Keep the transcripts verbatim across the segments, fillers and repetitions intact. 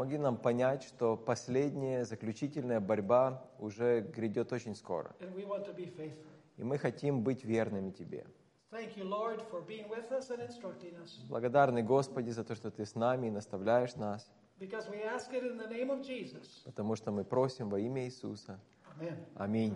помоги нам понять, что последняя, заключительная борьба уже грядет очень скоро. And we want to be faithful. И мы хотим быть верными Тебе. Thank you, Lord, for being with us and instructing us. Благодарны, Господи, за то, что Ты с нами и наставляешь нас, Because we ask it in the name of Jesus. потому что мы просим во имя Иисуса. Amen. Аминь.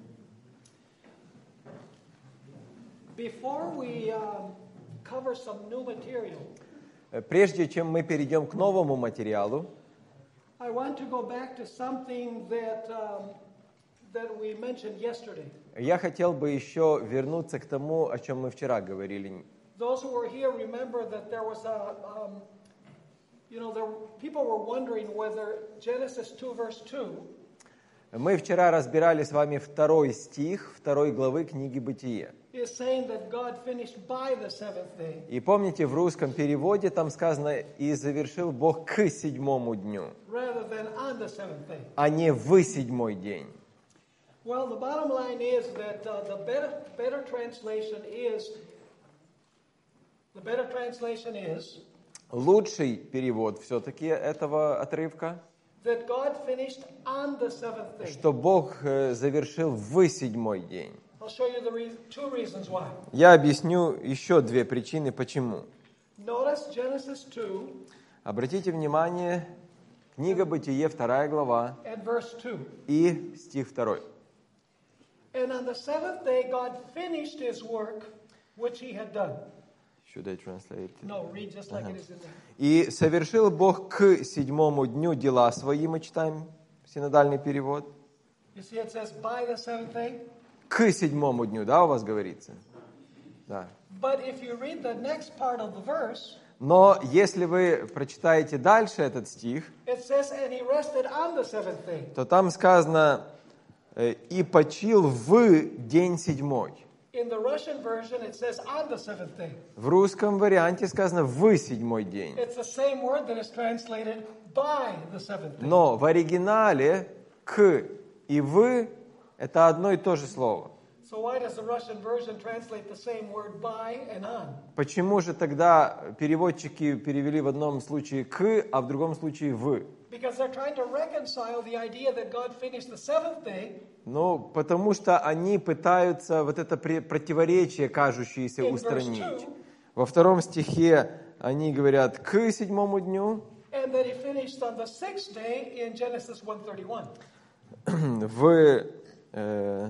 Before we um, cover some new material, Прежде чем мы перейдем к новому материалу, I want to go back to something that um, that we mentioned yesterday. я хотел бы еще вернуться к тому, о чем мы вчера говорили. Those who were here remember that there was a, um, you know, there people were wondering whether Genesis two verse two. Мы вчера разбирали с вами второй стих второй главы книги Бытие. Is saying that God finished by the seventh day. И помните, в русском переводе там сказано «И завершил Бог к седьмому дню», Rather than on the seventh day. а не в седьмой день. Well, the bottom line is that uh, the better better translation is the better translation is Лучший перевод все-таки этого отрывка, that God finished on the seventh day. что Бог э, завершил в седьмой день. I'll show you the re- two reasons why. Я объясню еще две причины, почему. Notice Genesis two Обратите внимание, книга Бытие, вторая глава and verse two. и стих второй. And on the seventh day God finished his work which he had done. Should I translate? No, read just like it is in there. И совершил Бог к седьмому дню дела свои, мы читаем синодальный перевод. You see it says by the seventh day? К седьмому дню, да, у вас говорится? Да. But if you read the next part of the verse, Но если вы прочитаете дальше этот стих, it says, and he rested on the seventh day. то там сказано э, «и почил в день седьмой». In the Russian version, it says on the seventh day. В русском варианте сказано «в седьмой день». It's the same word that is translated by the seventh day. Но в оригинале «к» и «в» — это одно и то же слово. So why does the Russian version translate the same word by and on? Почему же тогда переводчики перевели в одном случае «к», а в другом случае «в»? Because they're trying to reconcile the idea that God finished the seventh day Ну, потому что они пытаются вот это при- противоречие, кажущееся, In verse устранить. two. Во втором стихе они говорят «к седьмому дню», and that he finished on the sixth day in Genesis one thirty-one. в... э,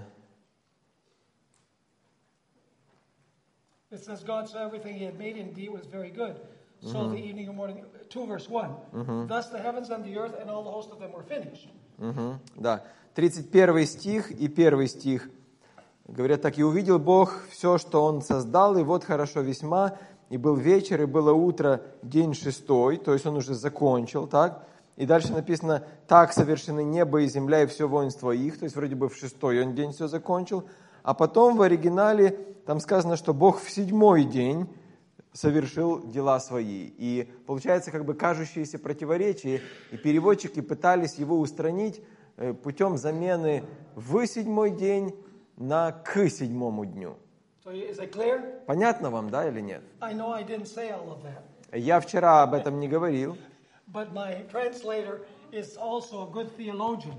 It says God saw everything he had made, indeed it was very good. So the evening and morning, two verse one. Thus the heavens and the earth and all the host of them were finished. Мгм, да. тридцать первый стих и первый стих говорят так: «И увидел Бог все, что Он создал, и вот хорошо весьма, и был вечер, и было утро, день шестой», то есть Он уже закончил, так? И дальше написано: «Так совершены небо и земля, и все воинство их», то есть вроде бы в шестой Он день все закончил. А потом в оригинале там сказано, что Бог в седьмой день совершил дела свои. И получается как бы кажущееся противоречие, и переводчики пытались его устранить путем замены «в седьмой день» на «к седьмому дню». So is it clear? Понятно вам, да, или нет? I know I didn't say all of that, Я вчера об этом не говорил. but my translator is also a good theologian.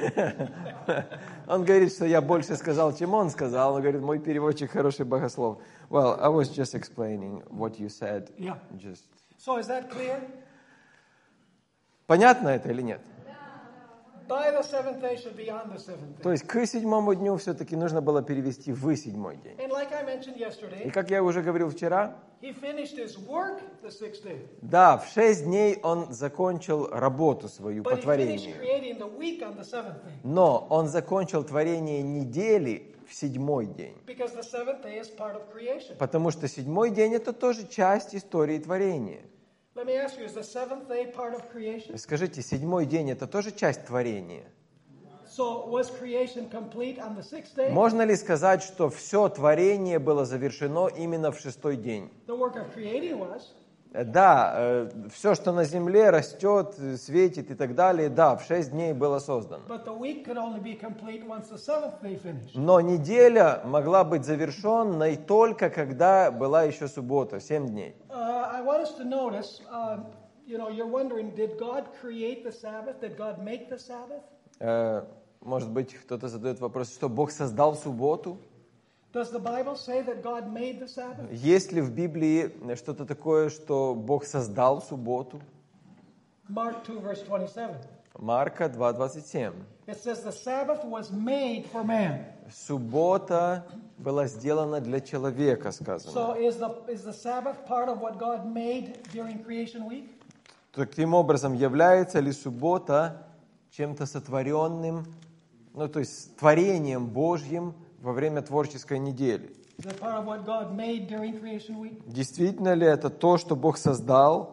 Он говорит, что я больше сказал, чем он сказал. Он говорит, мой переводчик хороший богослов. Well, I was just explaining what you said. Yeah. Just... So is that clear? Понятно это или нет? By the seventh day should be on the seventh day. То есть к седьмому дню все-таки нужно было перевести в седьмой день. And like I mentioned И yesterday, как я уже говорил вчера, he finished his work the sixth day. да, в шесть дней он закончил работу свою по But he finished творению. creating the week on the seventh day. Но он закончил творение недели в седьмой день. Because the seventh day is part of creation. Потому что седьмой день это тоже часть истории творения. Let me ask you, is the seventh day part of creation? Скажите, седьмой день это тоже часть творения? So was creation complete on the sixth day? Можно ли сказать, что все творение было завершено именно в шестой день? The work of creating was. Да, все, что на земле растет, светит и так далее, да, в шесть дней было создано. But the week could only be complete once the seventh day finished. Но неделя могла быть завершенной только когда была еще суббота, семь дней. Uh, I want us to notice, uh, you know, you're wondering, did God create the Sabbath? Did God make the Sabbath? Э, Может быть, кто-то задает вопрос, что Бог создал субботу? Does the Bible say that God made the Sabbath? Есть ли в Библии что-то такое, что Бог создал субботу? Mark two, verse twenty-seven. Марка два двадцать семь. It says the Sabbath was made for man. Суббота была сделана для человека, сказано. So is the, is the Sabbath part of what God made during creation week? Таким образом, является ли суббота чем-то сотворенным, ну, то есть творением Божьим во время творческой недели? Is that part of what God made during creation week? Действительно ли это то, что Бог создал?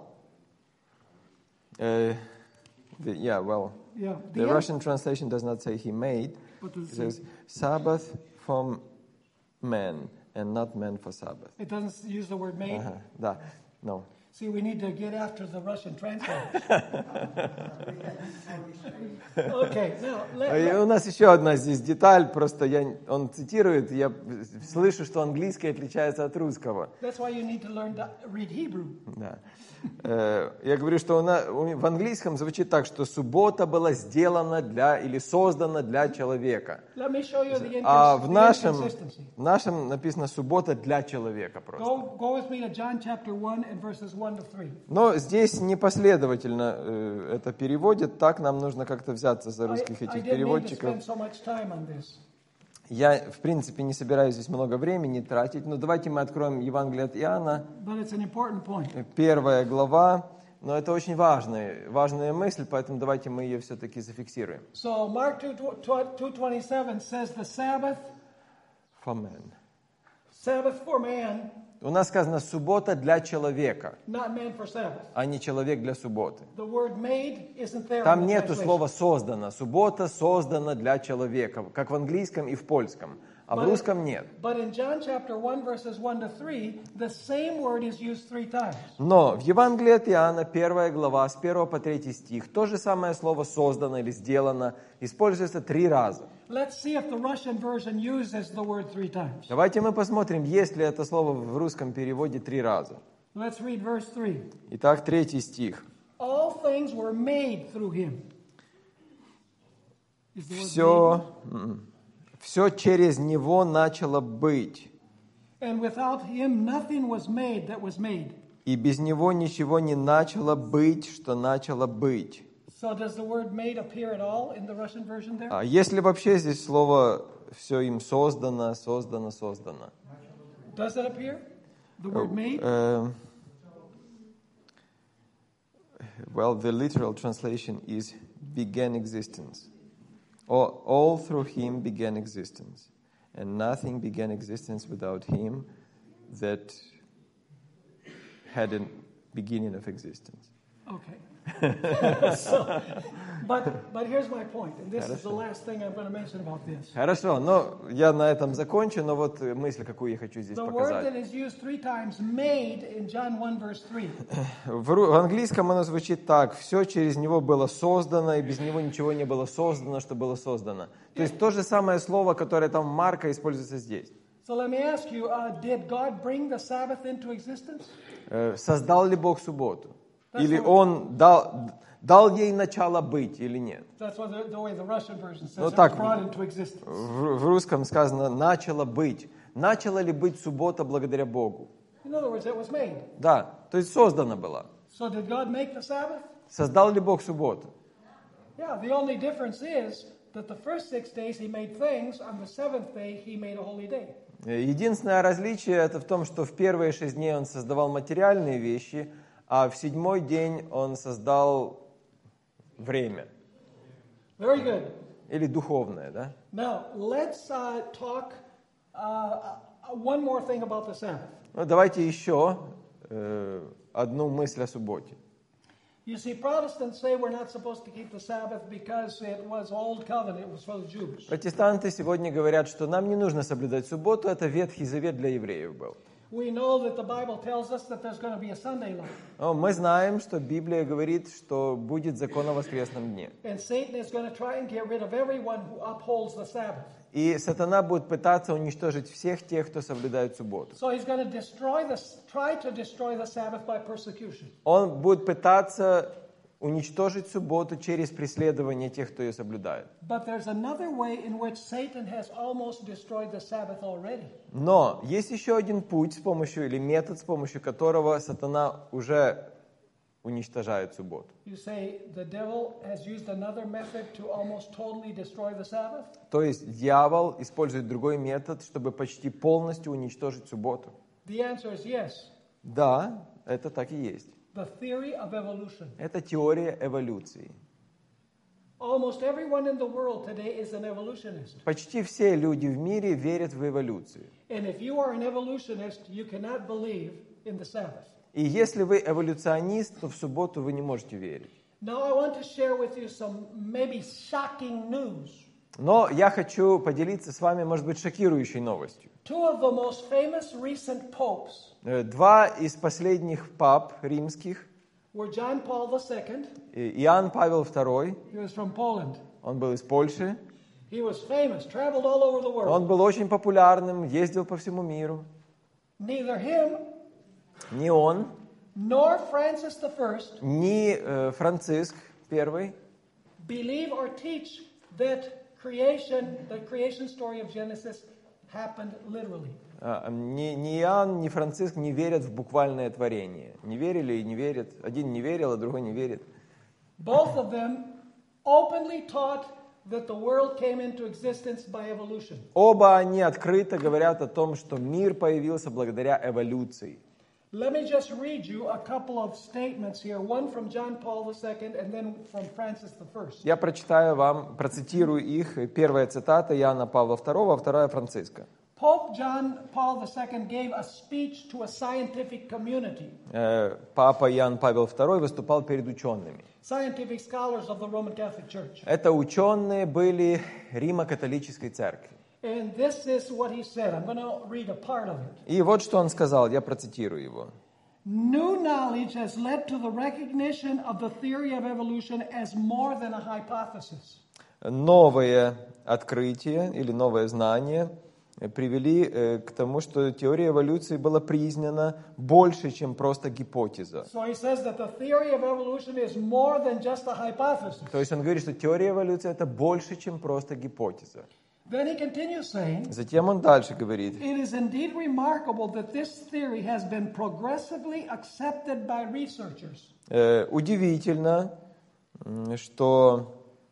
Uh, the, yeah, well, Yeah. the The Russian translation does not say he made. What does It it says say? Sabbath for man and not man for Sabbath. It doesn't use the word made. Ага, да, no. See, we need to get after the Russian translators. Okay, now let, И у нас еще одна здесь деталь, просто я, он цитирует, я слышу, что английский отличается от русского. that's why you need to learn to read Hebrew. Да. Э, Я говорю, что у нас, в английском звучит так, что суббота была сделана для или создана для человека. Let me show you the, А incons- в the нашем, inconsistency. в нашем написано суббота для человека просто. Go, go with me to John chapter one and verses one to three. Но здесь непоследовательно э, это переводит, так нам нужно как-то взяться за I, русских I этих didn't need to переводчиков. spend so much time on this. Я, в принципе, не собираюсь здесь много времени тратить, но давайте мы откроем Евангелие от Иоанна, But it's an important point. первая глава, но это очень важная, важная мысль, поэтому давайте мы ее все-таки зафиксируем. So Mark two twenty-seven says the Sabbath, For man. Sabbath for man, У нас сказано «суббота для человека», not man for Sabbath. а не «человек для субботы». The word made isn't there. Там in the нету translation. слова «создано». Суббота создана для человека, как в английском и в польском, а в But- русском нет. But in John chapter one verses one to three, the same word is used three times. Но в Евангелии от Иоанна, первая глава, с первого по третий стих, то же самое слово «создано» или «сделано» используется три раза. Let's see if the Russian version uses the word three times. Давайте мы посмотрим, есть ли это слово в русском переводе три раза. Let's read verse three. Итак, третий стих. All things were made through him. Is the word Все, все через него начало быть, made? And without him nothing was made that was made. и без него ничего не начало быть, что начало быть. So does the word made appear at all in the Russian version there? А если вообще здесь слово «все им создано», «создано», «создано»? Does it appear? The word made? Uh, well, the literal translation is began existence. All, all through him began existence, and nothing began existence without him that had a beginning of existence. Okay. so, but, but here's my point, and this is the last thing I'm going to mention about this. Хорошо, но я на этом закончу, но вот мысль, какую я хочу здесь The word показать. that is used three times, made, in John one verse three. В, ру- в английском оно звучит так: все через него было создано, и без него ничего не было создано, что было создано. То есть то же самое слово, которое там Марка используется здесь. So let me ask you, uh, did God bring the Sabbath into existence? Э, Создал ли Бог субботу? Или Он дал, дал ей начало быть, или нет? That's what the, the way the Russian version says Ну, it так. was brought into existence. В, в русском сказано «начало быть». Начала ли быть суббота благодаря Богу? In other words, it was made. Да, то есть создана была. So did God make the Sabbath? Создал ли Бог субботу? Yeah, the only difference is that the first six days he made things, on the seventh day he made a holy day. Единственное различие это в том, что в первые шесть дней Он создавал материальные вещи, а в седьмой день Он создал время. Very good. Или духовное, да? Now, let's uh, talk uh, uh, one more thing about the Sabbath. Ну, давайте еще э, одну мысль о субботе. You see, Protestants say we're not supposed to keep the Sabbath because it was Old Covenant, it was for the Jews. Протестанты сегодня говорят, что нам не нужно соблюдать субботу, это Ветхий Завет для евреев был. We know that the Bible tells us that there's going to be a Sunday law. Но мы знаем, что Библия говорит, что будет закон о воскресном дне. And Satan is going to try and get rid of everyone who upholds the Sabbath. И сатана будет пытаться уничтожить всех тех, кто соблюдает субботу. So he's going to destroy the, try to destroy the Sabbath by persecution. Он будет пытаться уничтожить субботу через преследование тех, кто ее соблюдает. But there's another way in which Satan has almost destroyed the Sabbath already. Но есть еще один путь, с помощью или метод, с помощью которого сатана уже уничтожает субботу. You say the devil has used another method to almost totally destroy the Sabbath? То есть дьявол использует другой метод, чтобы почти полностью уничтожить субботу. The answer is yes. Да, это так и есть. The theory of evolution. Это теория эволюции. Almost everyone in the world today is an evolutionist. Почти все люди в мире верят в эволюцию. And if you are an evolutionist, you cannot believe in the Sabbath. И если вы эволюционист, то в субботу вы не можете верить. Now I want to share with you some maybe shocking news. Но я хочу поделиться с вами, может быть, шокирующей новостью. Two of the most famous recent popes Э, Два из последних пап римских, were John Paul the Second. э, Иоанн Павел второй, He was from Poland. он был из Польши, He was famous, traveled all over the world. он был очень популярным, ездил по всему миру. Neither him Ни он, nor Francis the First ни э, Франциск первый believe or teach that creation, the creation story of Genesis happened literally. а, ни, ни Иоанн, ни Франциск не верят в буквальное творение. Не верили и не верят. Один не верил, а другой не верит. Both of them openly taught that the world came into existence by evolution. Оба они открыто говорят о том, что мир появился благодаря эволюции. Let me just read you a couple of statements here, one from John Paul the Second and then from Francis the First. Я прочитаю вам, процитирую их. Первая цитата Иоанна Павла второго, а вторая Франциска. Pope John Paul the Second gave a speech to a scientific community, Э, Папа Иоанн Павел второй выступал перед учеными. scientific scholars of the Roman Catholic Church. Это ученые были Римо-католической церкви. And this is what he said. I'm going to read a part of it. И вот что он сказал, я процитирую его. New knowledge has led to the recognition of the theory of evolution as more than a hypothesis. Новое открытие или новое знание привели э, к тому, что теория эволюции была признана больше, чем просто гипотеза. So he says that the theory of evolution is more than just a hypothesis. То есть он говорит, что теория эволюции это больше, чем просто гипотеза. Then he continues saying, Затем он дальше говорит. it is indeed remarkable that this theory has been progressively accepted by researchers. Э, удивительно, м, что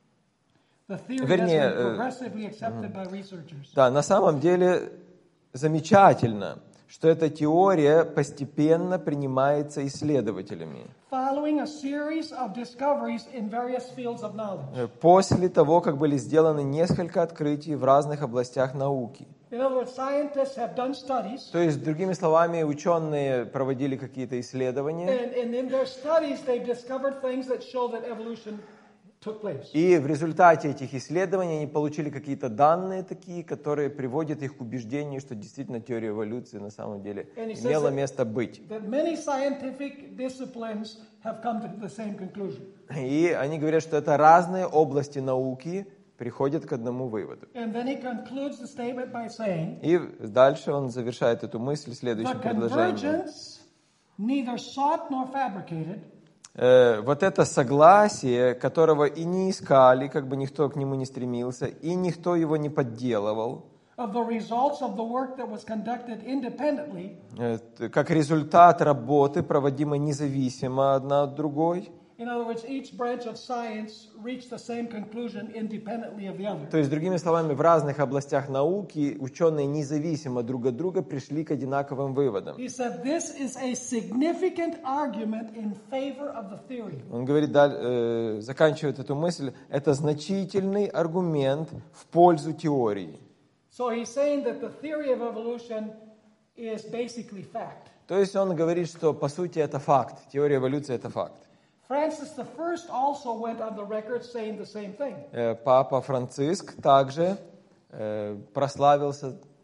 The theory Вернее, has been э, progressively accepted by researchers. да, на самом деле замечательно, что эта теория постепенно принимается исследователями. Following a series of discoveries in various fields of knowledge. Э, После того, как были сделаны несколько открытий в разных областях науки. In other words, scientists have done studies, То есть, другими словами, ученые проводили какие-то исследования, and, and in their studies they've discovered things that show that evolution took place. и в результате этих исследований они получили какие-то данные такие, которые приводят их к убеждению, что действительно теория эволюции на самом деле And he says имела that- место быть. That many scientific disciplines have come to the same conclusion. И они говорят, что это разные области науки приходят к одному выводу. And then he concludes the statement by saying, И дальше он завершает эту мысль the следующим предложением. convergence neither sought nor fabricated, Э, вот это согласие, которого и не искали, как бы никто к нему не стремился, и никто его не подделывал, of the results of the work that was conducted independently, э, как результат работы, проводимой независимо одна от другой. in other words, each branch of science reached the same conclusion independently of the other. То есть, другими словами, в разных областях науки ученые независимо друг от друга пришли к одинаковым выводам. He said this is a significant argument in favor of the theory. Он говорит, даль- э, заканчивает эту мысль, это значительный аргумент в пользу теории. So he's saying that the theory of evolution is basically fact. То есть он говорит, что по сути это факт, теория эволюции это факт. Francis the First also went on the record saying the same thing. Э, Папа Франциск также э, прославился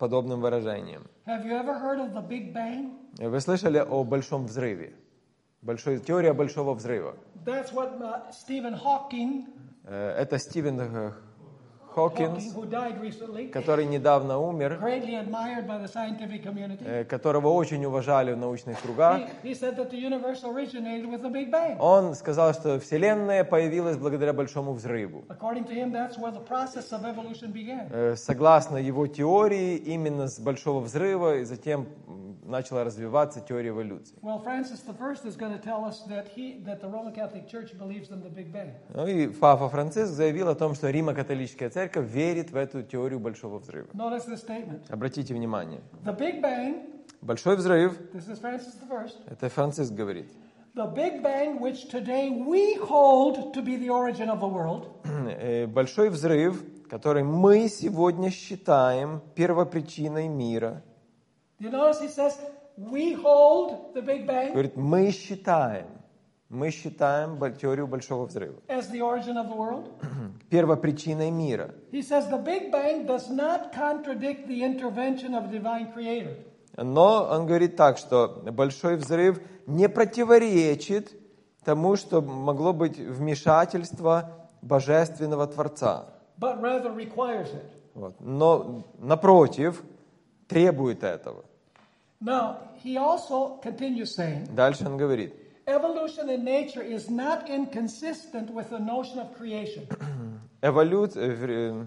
подобным выражением. Have you ever heard of the Big Bang? Вы слышали о большом взрыве? Большой, теория большого взрыва. That's what uh, Stephen Hawking, Э, Это Стивен э, Hawking, Хокинс, who died recently, который недавно умер, greatly admired by the scientific community. э, которого очень уважали в научных кругах. He, he said that the universe originated with the Big Bang. Он сказал, что Вселенная появилась благодаря большому взрыву. According to him, that's where the process of evolution began. Э, Согласно его теории, именно с большого взрыва и затем м, начала развиваться теория эволюции. Well, Francis the First is going to tell us that he, that the Roman Catholic Church believes in the Big Bang. Ну и Папа Франциск заявил о том, что Римо-католическая церковь верит в эту теорию большого взрыва. Notice this statement. Обратите внимание. The Big Bang, Большой взрыв, this is Francis the First, это Франциск говорит. the Big Bang which today we hold to be the origin of the world, Э, Большой взрыв, который мы сегодня считаем первопричиной мира. you notice he says, we hold the Big Bang Говорит, мы считаем, мы считаем бо- теорию большого взрыва as the origin of the world. первопричиной мира. He says the Big Bang does not contradict the intervention of divine creator. Но он говорит так, что большой взрыв не противоречит тому, что могло быть вмешательство божественного Творца. But rather requires it. Вот. Но, напротив, требует этого. Now, he also continues saying, Дальше он говорит, evolution in nature is not inconsistent with the notion of creation. эволю- э,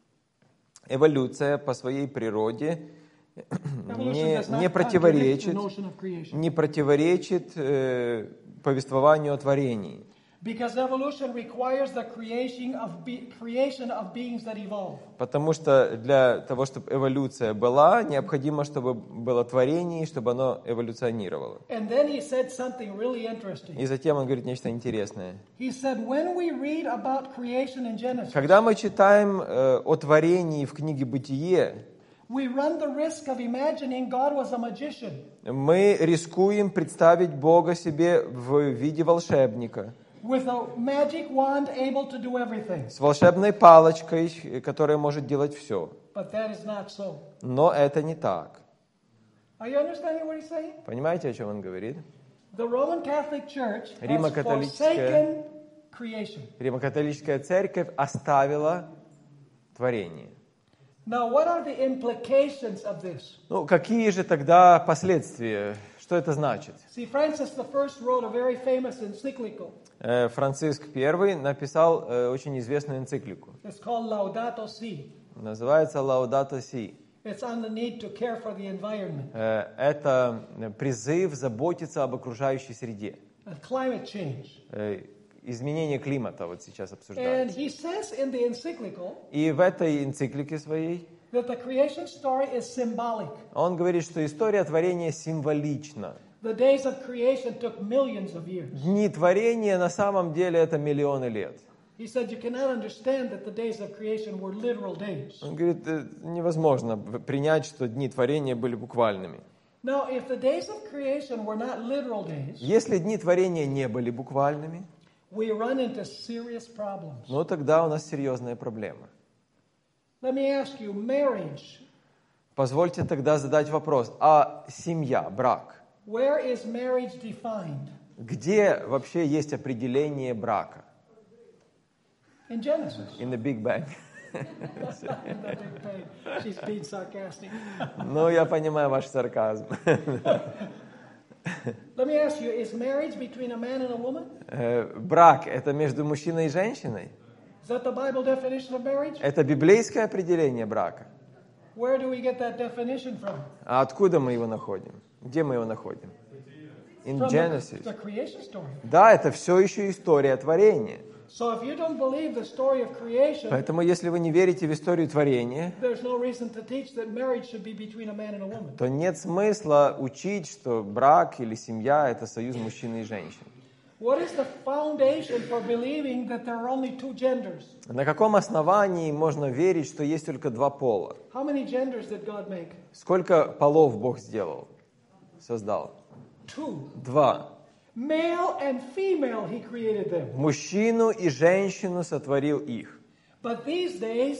эволюция по своей природе Evolution не, does not не contradict the противоречит, notion of creation. не противоречит э, повествованию о творении. Because evolution requires the creation of, be- creation of beings that evolve. Потому что для того, чтобы эволюция была, необходимо, чтобы было творение, и чтобы оно эволюционировало. And then he said something really interesting. И затем он говорит нечто интересное. He said, when we read about creation in Genesis, Когда мы читаем э, о творении в книге «Бытие», we run the risk of imagining God was a magician мы рискуем представить Бога себе в виде волшебника, with a magic wand able to do everything. с волшебной палочкой, которая может делать все. But that is not so. Но это не так. Are you understanding what he's saying? Понимаете, о чем он говорит? The Roman Catholic Church has Римо-католическая- forsaken creation. Римо-католическая церковь оставила творение. Now, what are the implications of this? Ну, какие же тогда последствия? Что это значит? See, Francis the First wrote a very famous encyclical. Э, Франциск I написал э, очень известную энциклику. It's called Laudato Si. Называется «Laudato Si». It's on the need to care for the environment Э, Это призыв заботиться об окружающей среде. and climate change. Э, Изменение климата вот сейчас And обсуждается. he says in the encyclical И в этой энциклике своей that the creation story is symbolic. он говорит, что история творения символична. The days of creation took millions of years. Дни творения на самом деле это миллионы лет. He said you cannot understand that the days of creation were literal days. Он говорит, э, невозможно принять, что дни творения были буквальными. Now, if the days of creation were not literal days, Если дни творения не были буквальными, we run into serious problems. ну тогда у нас серьезная проблема. Let me ask you, marriage, Позвольте тогда задать вопрос, а семья, брак, where is marriage defined? где вообще есть определение брака? In Genesis. In the Big Bang. In the Big Bang. She's being sarcastic. Ну, я понимаю ваш сарказм. Let me ask you, is marriage between a man and a woman? Э, Брак – это между мужчиной и женщиной? Is that the Bible definition of marriage? Это библейское определение брака. Where do we get that definition from? А откуда мы его находим? Где мы его находим? In From the, Genesis. the creation story. Да, это все еще история творения. So if you don't believe the story of creation, Поэтому, если вы не верите в историю творения, there's no reason to teach that marriage should be between a man and a woman. то нет смысла учить, что брак или семья – это союз мужчины и женщины. What is the foundation for believing that there are only two genders? На каком основании можно верить, что есть только два пола? How many genders did God make? Сколько полов Бог сделал, создал? Two. Два. Male and female, he created them. Мужчину и женщину сотворил их. But these days,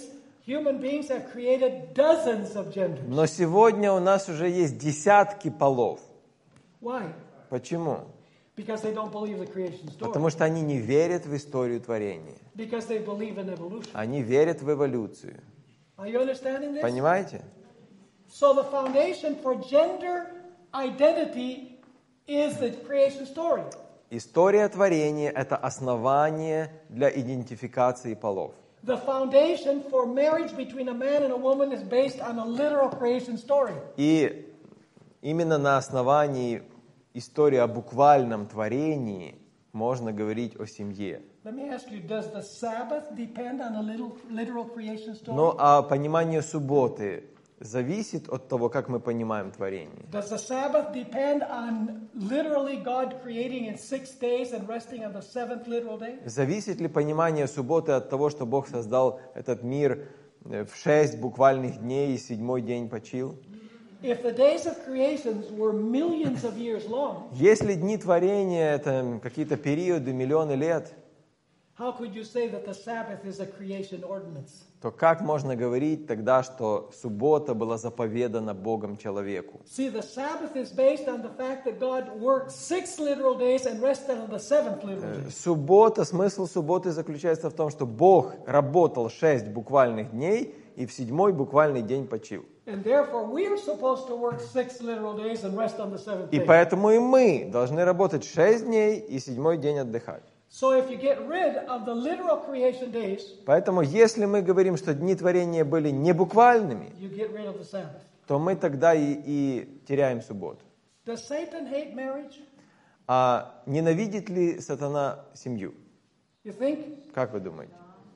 Human beings have created dozens of genders. Но сегодня у нас уже есть десятки полов. Why? Почему? Because they don't believe the creation story. Потому что они не верят в историю творения. Because they believe in evolution. Они верят в эволюцию. Are you understanding this? Понимаете? So the foundation for gender identity is the creation story. История творения – это основание для идентификации полов. The foundation for marriage between a man and a woman is based on a literal creation story. И именно на основании истории о буквальном творении можно говорить о семье. Let me ask you, does the Sabbath depend on a little, literal creation story? Но а понимание субботы зависит от того, как мы понимаем творение. Does the Sabbath depend on literally God creating in six days and resting on the seventh literal day? Зависит ли понимание субботы от того, что Бог создал этот мир в шесть буквальных дней и седьмой день почил? If the days of creation were millions of years long, Если дни творения — это какие-то периоды, миллионы лет, how could you say that the Sabbath is a creation ordinance? то как можно говорить тогда, что суббота была заповедана Богом человеку? See, the Sabbath is based on the fact that God worked six literal days and rested on the seventh literal day. Суббота, смысл субботы заключается в том, что Бог работал шесть буквальных дней и в седьмой буквальный день почил. And therefore, we are supposed to work six literal days and rest on the seventh И day. поэтому и мы должны работать шесть дней и седьмой день отдыхать. So if you get rid of the literal creation days, Поэтому если мы говорим, что дни творения были не буквальными, you get rid of the Sabbath. то мы тогда и, и теряем субботу. Does Satan hate marriage? А ненавидит ли сатана семью? You think? Как вы думаете?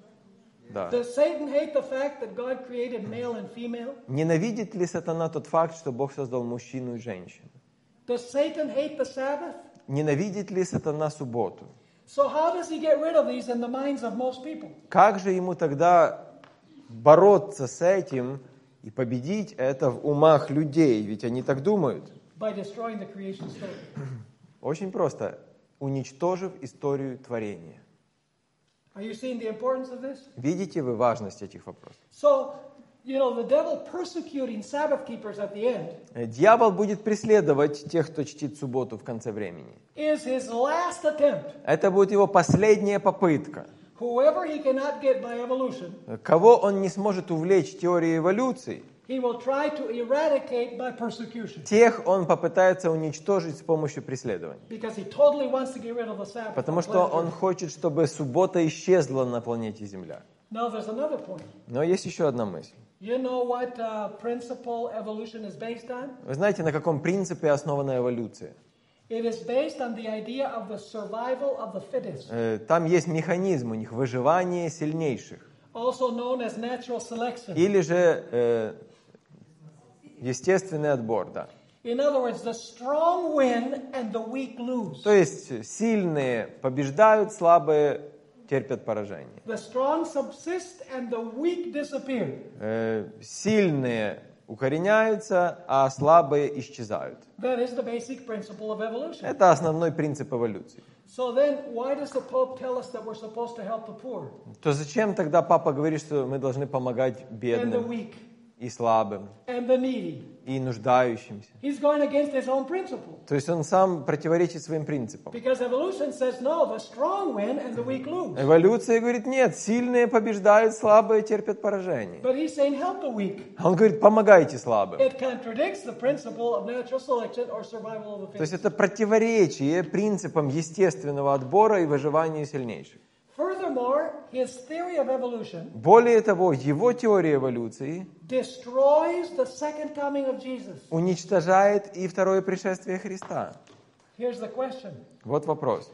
Да. Does Satan hate the fact that God created male and female? Ненавидит ли сатана тот факт, что Бог создал мужчину и женщину? Does Satan hate the Sabbath? Ненавидит ли сатана субботу? So how does he get rid of these in the minds of most people? Как же ему тогда бороться с этим и победить это в умах людей? Ведь они так думают. By destroying the creation story. Очень просто. Уничтожив историю творения. Are you seeing the importance of this? Видите вы важность этих вопросов? So, you know, the devil persecuting Sabbath keepers at the end Дьявол будет преследовать тех, кто чтит субботу в конце времени. is his last attempt. Это будет его последняя попытка. Whoever he cannot get by evolution, Кого он не сможет увлечь теорией эволюции, he will try to eradicate by persecution. тех он попытается уничтожить с помощью преследования. Because he totally wants to get rid of the Sabbath. Потому on что planet он Earth. хочет, чтобы суббота исчезла на планете Земля. Now there's another point. Но есть еще одна мысль. You know what uh, principle evolution is based on? Вы знаете, на каком принципе основана эволюция? It is based on the idea of the survival of the fittest, Э, Там есть механизм у них выживания сильнейших. also known as natural selection. Или же э, естественный отбор, да. In other words, the strong win and the weak lose. То есть сильные побеждают, слабые терпят поражение. The strong subsist and the weak disappear. Э, Сильные укореняются, а слабые исчезают. That is the basic principle of evolution. Это основной принцип эволюции. So then, why does the Pope tell us that we're supposed to help the poor То зачем тогда папа говорит, что мы должны помогать and the бедным weak и слабым, and the needy? и нуждающимся? He's going against his own principle. То есть он сам противоречит своим принципам. Because evolution says, no, the strong win and the weak lose. Эволюция говорит, нет, сильные побеждают, слабые терпят поражение. But he's saying, help the weak. А он говорит, помогайте слабым. It contradicts the principle of natural selection or survival of the То есть fittest. это противоречие принципам естественного отбора и выживания сильнейших. Furthermore, his theory of evolution Более того, его теория эволюции destroys the second coming of Jesus. уничтожает и второе пришествие Христа. Here's the question. Вот вопрос.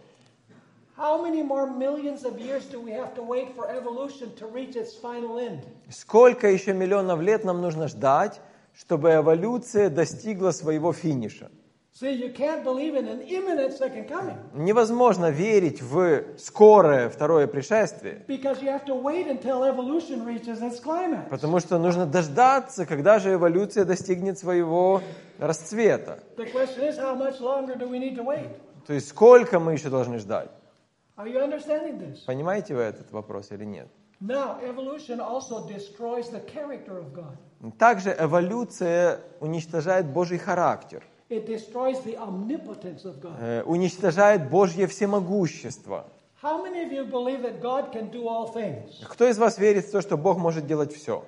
How many more millions of years do we have to wait for evolution to reach its final end? Сколько еще миллионов лет нам нужно ждать, чтобы эволюция достигла своего финиша? See, you can't believe in an imminent second coming Невозможно верить в скорое второе пришествие, because you have to wait until evolution reaches its climax. потому что нужно дождаться, когда же эволюция достигнет своего расцвета. The question is, how much longer do we need to wait? То есть сколько мы еще должны ждать? Are you understanding this? Понимаете вы этот вопрос или нет? Now, evolution also destroys the character of God. Также эволюция уничтожает Божий характер, It destroys the omnipotence of God. э, уничтожает Божье всемогущество. How many of you believe that God can do all things? Кто из вас верит в то, что Бог может делать все?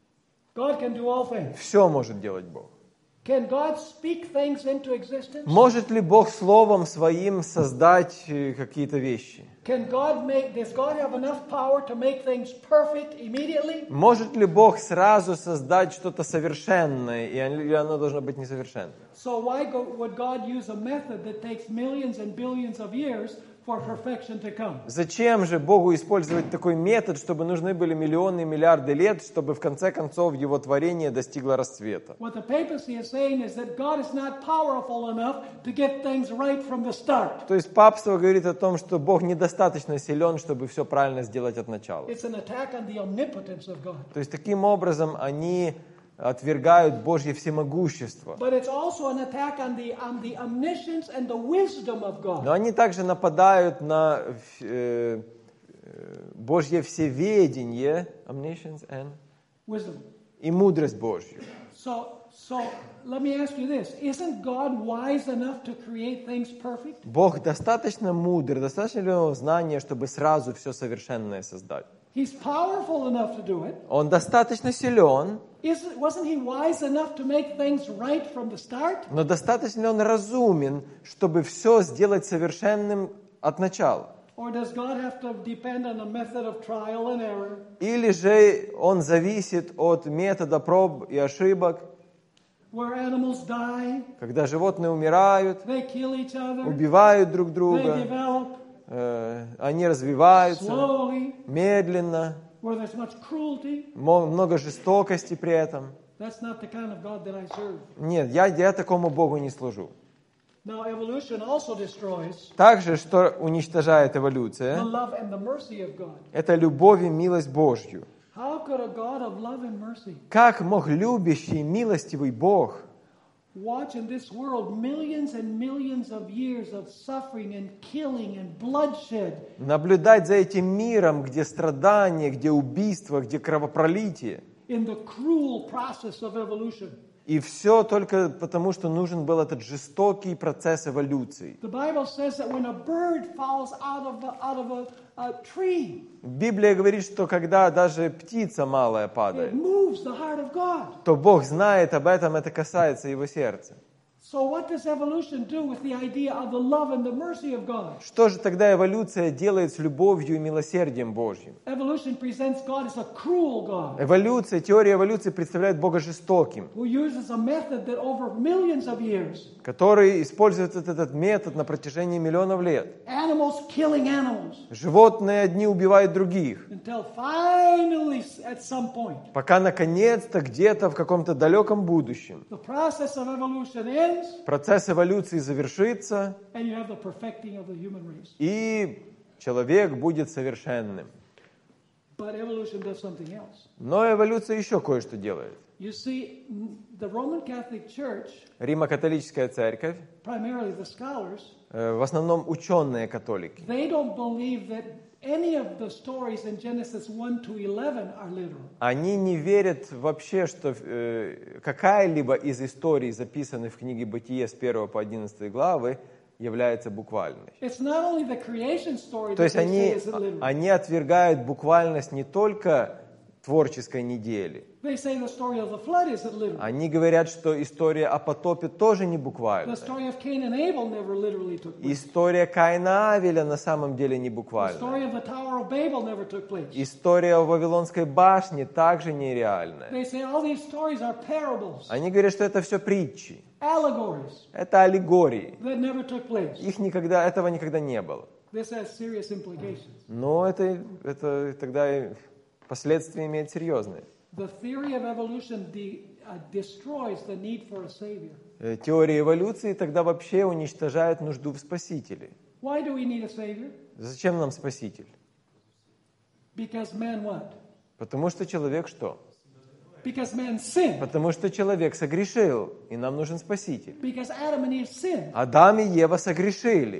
God can do all things. Все может делать Бог. Can God speak things into existence? Может ли Бог словом своим создать э, какие-то вещи? Can God make, does God have enough power to make things perfect immediately? Может ли Бог сразу создать что-то совершенное, и оно- или оно должно быть несовершенным? So why go, would God use a method that takes millions and billions of years for perfection to come? Зачем же Богу использовать такой метод, чтобы нужны были миллионы и миллиарды лет, чтобы в конце концов его творение достигло расцвета? What the papacy is saying is that God is not powerful enough to get things right from the start. То есть папство говорит о том, что Бог недостаточно силен, чтобы все правильно сделать от начала. It's an attack on the omnipotence of God. То есть таким образом они отвергают Божье всемогущество. But it's also an attack on the, on the omniscience and the wisdom of God. Но они также нападают на э, э, Божье всеведение, omniscience and, Wisdom. и мудрость Божью. So, so let me ask you this. Isn't God wise enough to create things perfect? Бог достаточно мудр, достаточно ли у него знания, чтобы сразу все совершенное создать? He's powerful enough to do it. Он достаточно силен, Isn't, wasn't he wise enough to make things right from the start? но достаточно ли он разумен, чтобы все сделать совершенным от начала? Or does God have to depend on a method of trial and error? Или же он зависит от метода проб и ошибок, Where animals die, когда животные умирают, they kill each other, убивают друг they друга, develop э, они развиваются slowly, медленно, where there's much cruelty. мо- много жестокости при этом. That's not the kind of God that I serve. Нет, я, я такому Богу не служу. Now, evolution also destroys Также, что уничтожает the эволюция, love and the mercy of God. это любовь и милость Божью. How could a God of love and mercy Как мог любящий, милостивый Бог watch in this world millions and millions of years of suffering and killing and bloodshed, наблюдать за этим миром, где страдания, где убийства, где кровопролитие? in the cruel process of evolution? И все только потому, что нужен был этот жестокий процесс эволюции. The Bible says that when a bird falls out of a, out of a, a tree, Библия говорит, что когда даже птица малая it падает, moves the heart of God. то Бог знает об этом, это касается его сердца. So what does evolution do with the idea of the love and the mercy of God? Что же тогда эволюция делает с любовью и милосердием Божьим? Evolution presents God as a cruel God Эволюция, теория эволюции представляет Бога жестоким, who uses a method that over millions of years, который использует этот, этот метод на протяжении миллионов лет. animals killing animals, Животные одни убивают других, until finally at some point пока наконец-то где-то в каком-то далеком будущем the process of evolution ends процесс эволюции завершится, and you have the perfecting of the human race. и человек будет совершенным. But evolution does something else. Но эволюция еще кое-что делает. You see, the Roman Catholic Church, Римо-католическая церковь, primarily the scholars, э, в основном ученые католики, they don't believe that any of the stories in Genesis one to eleven are literal. они не верят вообще, что э, какая-либо из историй, записанных в книге «Бытие» с первой по одиннадцатой главы, является буквальной. It's not only the creation story То that есть they say они, is literal. они отвергают буквальность не только творческой недели. They say the story of the flood isn't literal. Они говорят, что история о потопе тоже не The буквальная. story of Cain and Abel never literally took place. История Каина и Авеля на самом деле не The буквальная. story of the Tower of Babel never took place. История о Вавилонской башне также нереальная. They say all these stories are parables, Они говорят, что это все притчи. allegories Это аллегории. that never took place. Их никогда, этого никогда не было. This has serious implications. Но это, это тогда и последствия имеет серьезные. The theory of evolution de- uh, destroys the need for a savior. Э, Теория эволюции тогда вообще уничтожает нужду в спасителе. Why do we need a savior? Зачем нам спаситель? Because man what? Потому что человек что? Because man sinned. Потому что человек согрешил, и нам нужен спаситель. Because Adam and Eve sinned. Адам и Ева согрешили.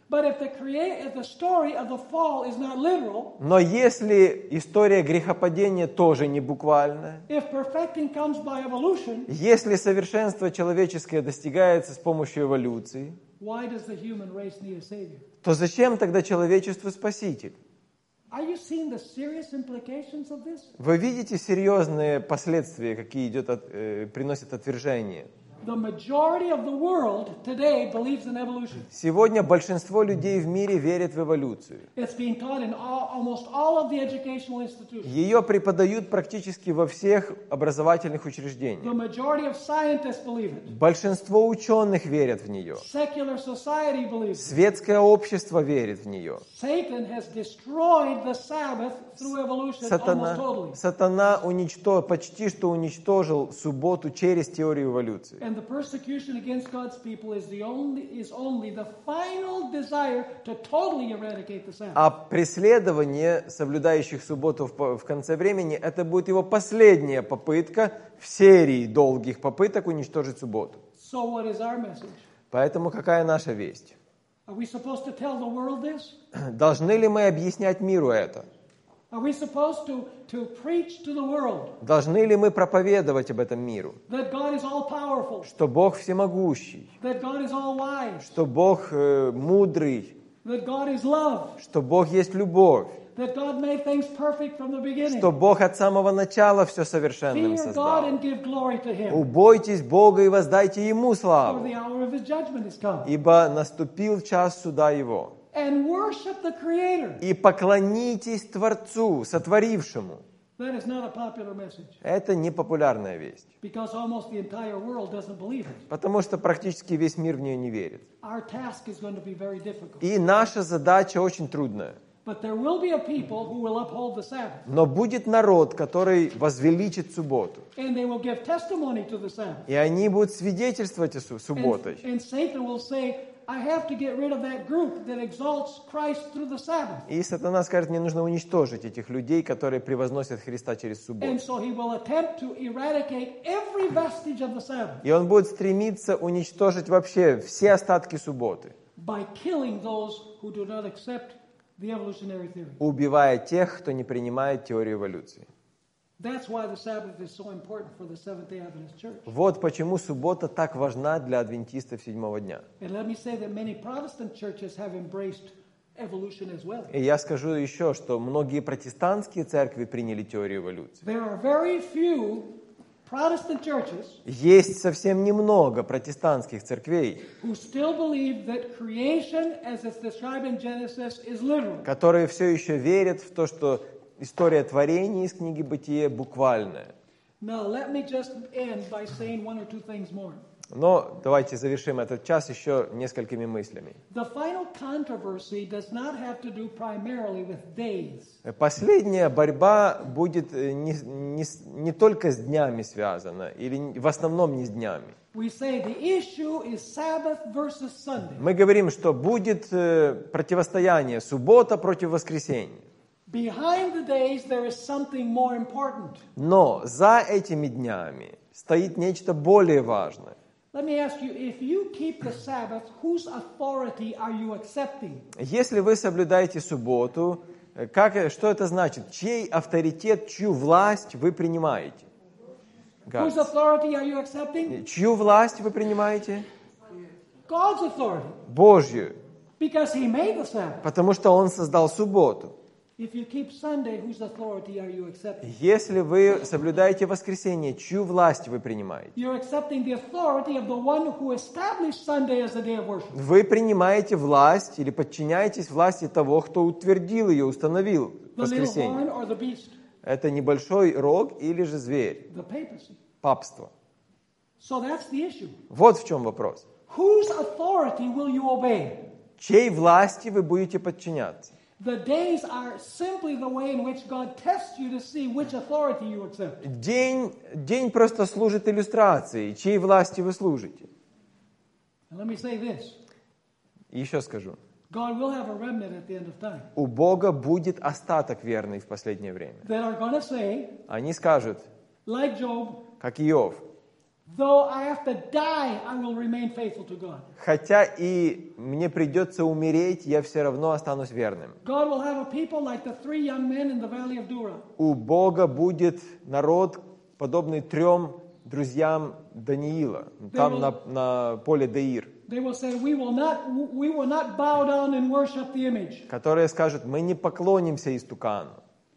But if the, create, if the story of the fall is not literal, Но если история грехопадения тоже не буквальная, if perfecting comes by evolution, если совершенство человеческое достигается с помощью эволюции, why does the human race need a savior? то зачем тогда человечеству спаситель? Are you seeing the serious implications of this? Вы видите серьезные последствия, какие идет от, э, приносит отвержение? The majority of the world today believes in evolution. Сегодня большинство людей в мире верят в эволюцию. It's being taught in all, almost all of the educational institutions. Ее преподают практически во всех образовательных The учреждениях. majority of scientists believe it. Большинство ученых верят в нее. Secular society believes it. Светское общество верит в нее. Satan has destroyed the Sabbath through evolution almost Сатана, totally. сатана уничтожил, почти что уничтожил субботу через теорию эволюции. And the persecution against God's people is the only is only the final desire to totally eradicate the Sabbath. А преследование соблюдающих субботу в, в конце времени, это будет его последняя попытка в серии долгих попыток уничтожить субботу. So what is our message? Поэтому какая наша весть? Are we supposed to tell the world this? Должны ли мы объяснять миру это? Are we supposed to, to preach to the world Должны ли мы проповедовать об этом миру? that God is all powerful, Что Бог всемогущий, that God is all wise, что Бог э, мудрый, that God is love, что Бог есть любовь, that God made things perfect from the beginning? что Бог от самого начала все совершенным Fear God создал. and give glory to Him, Убойтесь Бога и воздайте Ему for славу, the hour of His judgment has come. ибо наступил час суда Его. And worship the Creator. И поклонитесь Творцу, сотворившему. That is not a popular message, Это не популярная весть, because almost the entire world doesn't believe it. потому что практически весь мир в нее не верит. Our task is going to be very difficult. И наша задача очень трудная. But there will be a people who will uphold the Sabbath, Но будет народ, который возвеличит субботу. and they will give testimony to the Sabbath. И они будут свидетельствовать о су- And, субботой. and Satan will say, I have to get rid of that group that exalts Christ through the Sabbath. И сатана скажет, мне нужно уничтожить этих людей, которые превозносят Христа через And субботу. so he will attempt to eradicate every vestige of the Sabbath И он будет стремиться уничтожить вообще все остатки субботы, by killing those who do not accept the evolutionary theory. убивая тех, кто не принимает теорию эволюции. That's why the Sabbath is so important for the Seventh-day Adventist Church. Вот почему суббота так важна для адвентистов седьмого дня. And let me say that many Protestant churches have embraced evolution as well. И я скажу еще, что многие протестантские церкви приняли теорию эволюции. There are very few Protestant churches Есть совсем немного протестантских церквей, who still believe that creation, as it's described in Genesis, is literal. которые все еще верят в то, что история творения из книги Бытия буквальная. Now, let me just end by saying one or two things more. Но давайте завершим этот час еще несколькими мыслями. The final controversy does not have to do primarily with days. Последняя борьба будет э, не, не, с- не только с днями связана, или в основном не с днями. We say the issue is Sabbath versus Sunday. Мы говорим, что будет э, противостояние суббота против воскресенья. Behind the days, there is something more important. Но за этими днями стоит нечто более важное. Let me ask you, if you keep the Sabbath, whose authority are you accepting? Если вы соблюдаете субботу, э, как, э, что это значит? Чей авторитет, чью власть вы принимаете? Whose Guys. authority are you accepting? Чью власть вы принимаете? God's authority, Божью. because He made the Sabbath. Потому что Он создал субботу. If you keep Sunday, whose authority are you accepting? Если вы соблюдаете воскресенье, чью власть вы принимаете? You're accepting the authority of the one who established Sunday as a day of worship. Вы принимаете власть или подчиняетесь власти того, кто утвердил ее, установил The little воскресенье. horn or the beast, Это небольшой рог или же зверь, the papacy. папство. So that's the issue. Вот в чем вопрос. Whose authority will you obey? Чьей власти вы будете подчиняться? The days are simply the way in which God tests you to see which authority you accept. День, день просто служит иллюстрацией, чьей власти вы служите. And let me say this. И еще скажу. God will have a remnant at the end of time У Бога будет остаток верный в последнее время. that are going to say, Они скажут, like Job, как Иов, Though I have to die, I will remain faithful to God. Хотя и мне придется умереть, я все равно останусь верным. God will have a people like the three young men in the valley of Dura. У Бога будет народ, подобный трем друзьям Даниила, там на, на поле Деир, They will say, we will not, we will not bow down and worship the image. которые скажут, мы не поклонимся истукану.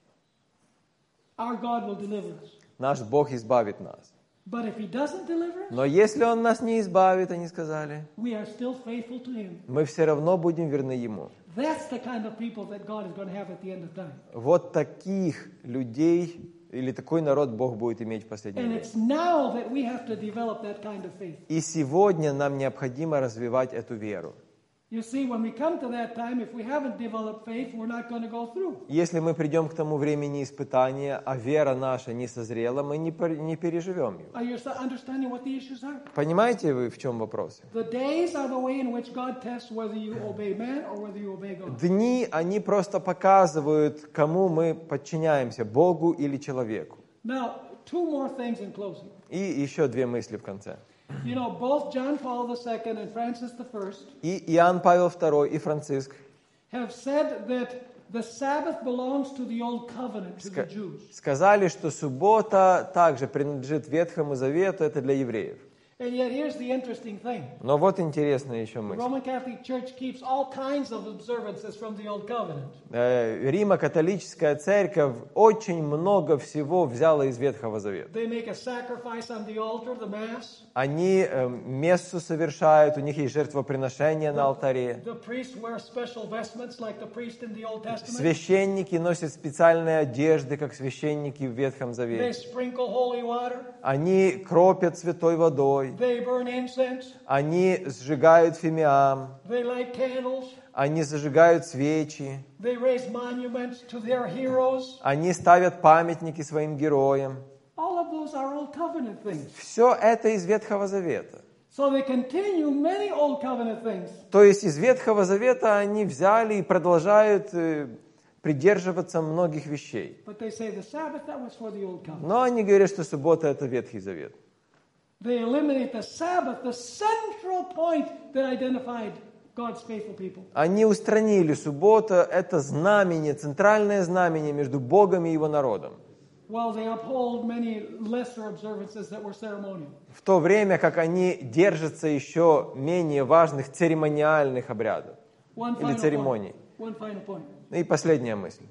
Our God will deliver us. Наш Бог избавит нас. But if He doesn't deliver us, Но если Он нас не избавит, они сказали, we are still faithful to Him. мы все равно будем верны Ему. That's the kind of people that God is going to have at the end of time. Вот таких людей или такой народ Бог будет иметь в последнее And время. it's now that we have to develop that kind of faith. И сегодня нам необходимо развивать эту веру. You see, when we come to that time, if we haven't developed faith, we're not going to go through. Если мы придем к тому времени испытания, а вера наша не созрела, мы не, пер- не переживем его. Are you understanding what the issues are? Понимаете вы, в чем вопрос? The days are the way in which God tests whether you obey man or whether you obey God. Дни, они просто показывают, кому мы подчиняемся, Богу или человеку. Now, two more things in closing. И еще две мысли в конце. You know, both John Paul the Second and Francis the First И Иоанн Павел второй, и Франциск have said that the Sabbath belongs to the Old Covenant, to the Jews. сказали, что суббота также принадлежит Ветхому Завету, это для евреев. And yet here's the interesting thing. Но вот интересная еще The мысль. Roman Catholic Church keeps all kinds of observances from the Old Covenant. Э, Римо-католическая церковь очень много всего взяла из Ветхого Завета. They make a sacrifice on the altar, the Mass. Они э, мессу совершают, у них есть жертвоприношения на алтаре. The priests wear special vestments like the priest in the Old Testament. Священники носят специальные одежды, как священники в Ветхом They Завете. sprinkle holy water. Они кропят святой водой. They burn incense. Они сжигают фимиам. They light candles. Они зажигают свечи. They raise monuments to their heroes. Они ставят памятники своим героям. All of those are Old Covenant things. Все это из Ветхого Завета. So they continue many Old Covenant things. То есть из Ветхого Завета они взяли и продолжают э, придерживаться многих вещей. But they say the Sabbath, that was for the Old Covenant. Но они говорят, что суббота – это Ветхий Завет. They eliminate the Sabbath, the central point that identified God's faithful people. Они устранили субботу – это знамение, центральное знамение между Богом и Его народом. While they uphold many lesser observances that were ceremonial. В то время как они держатся еще менее важных церемониальных обрядов One или final церемоний. point. One final point. И последняя мысль.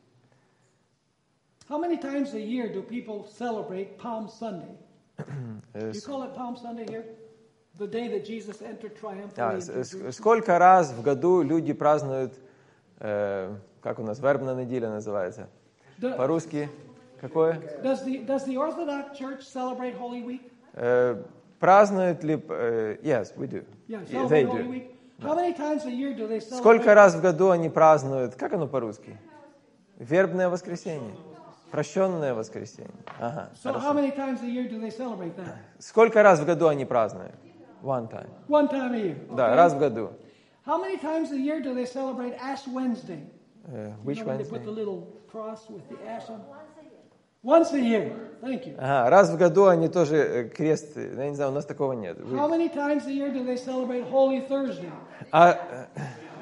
How many times a year do people celebrate Palm Sunday? You call it Palm Sunday here? The day that Jesus entered triumphantly А, into с- Jerusalem. сколько раз в году люди празднуют, э, как у нас, вербная неделя называется? The- По-русски какое? Does the, does the Orthodox Church celebrate Holy Week? Э, празднуют ли... э, yes, we do. Yeah, Yeah, celebrate they Holy do. Week. How many times a year do they celebrate? Сколько раз в году они празднуют, как оно по-русски? Вербное воскресенье. Прощенное воскресенье. Ага, So хорошо. how many times a year do they celebrate that? Сколько раз в году они празднуют? One time. One time a year. Да, okay? раз в году. How many times a year do they celebrate Ash Wednesday? Э, You which know, when they put Wednesday? the little cross with the ash on? Once a year. Thank you. Ага, раз в году они тоже э, крест, э, я не знаю, у нас такого нет. Вы- How many times a year do they celebrate Holy Thursday? А, э,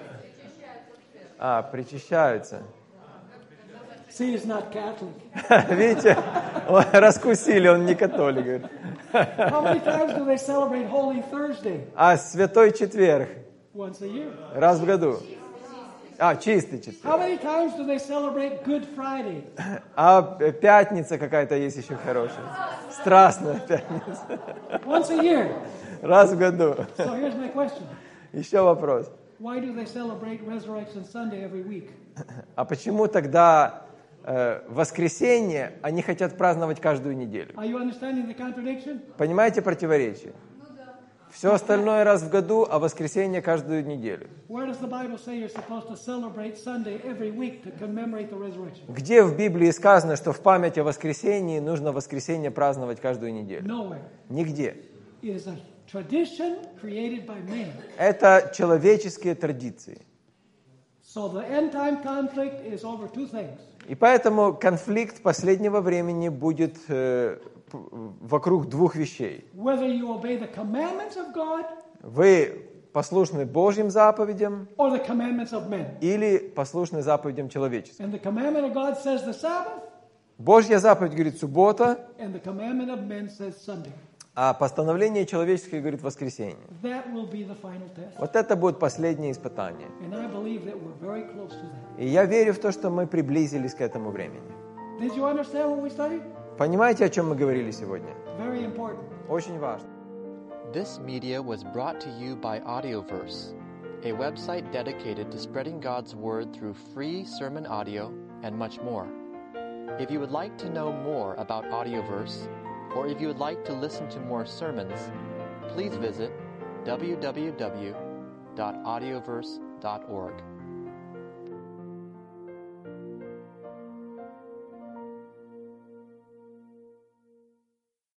а, причащаются. See, he's not Catholic. Видите, он- раскусили, он не католик. говорит. How many times do they celebrate Holy Thursday? А Святой Четверг Once a year. раз в году. А, чистый How четверг. many times do they celebrate Good Friday? А э, пятница какая-то есть еще хорошая. Страстная пятница. Once a year. Раз в году. So here's my question. Еще вопрос. Why do they celebrate Resurrection Sunday every week? А почему тогда э, воскресенье они хотят праздновать каждую неделю? Are you understanding the contradiction? Понимаете противоречие? Все остальное раз в году, а воскресенье каждую неделю. Where does the Bible say you're supposed to celebrate Sunday every week to commemorate the resurrection? Где в Библии сказано, что в память о воскресении нужно воскресенье праздновать каждую неделю? Nowhere. Нигде. It is a tradition created by man. Это человеческие традиции. So the end time conflict is over two things. И поэтому конфликт последнего времени будет э, п- вокруг двух вещей. Whether you obey the commandments of God Вы послушны Божьим заповедям or the commandments of men. или послушны заповедям человеческим. And the commandment of God says the Sabbath, Божья заповедь говорит суббота, and the commandment of men says Sunday. а постановление человеческое говорит воскресенье. That will be the final test. Вот это будет последнее испытание. And I believe that we're very close to that. И я верю в то, что мы приблизились к этому времени. Did you understand what we studied? Понимаете, о чем мы говорили сегодня? Very important. Очень важно. This media was brought to you by Audioverse, a website dedicated to spreading God's Word through free sermon audio and much more. If you would like to know more about Audioverse, or if you would like to listen to more sermons, please visit w w w dot audioverse dot org.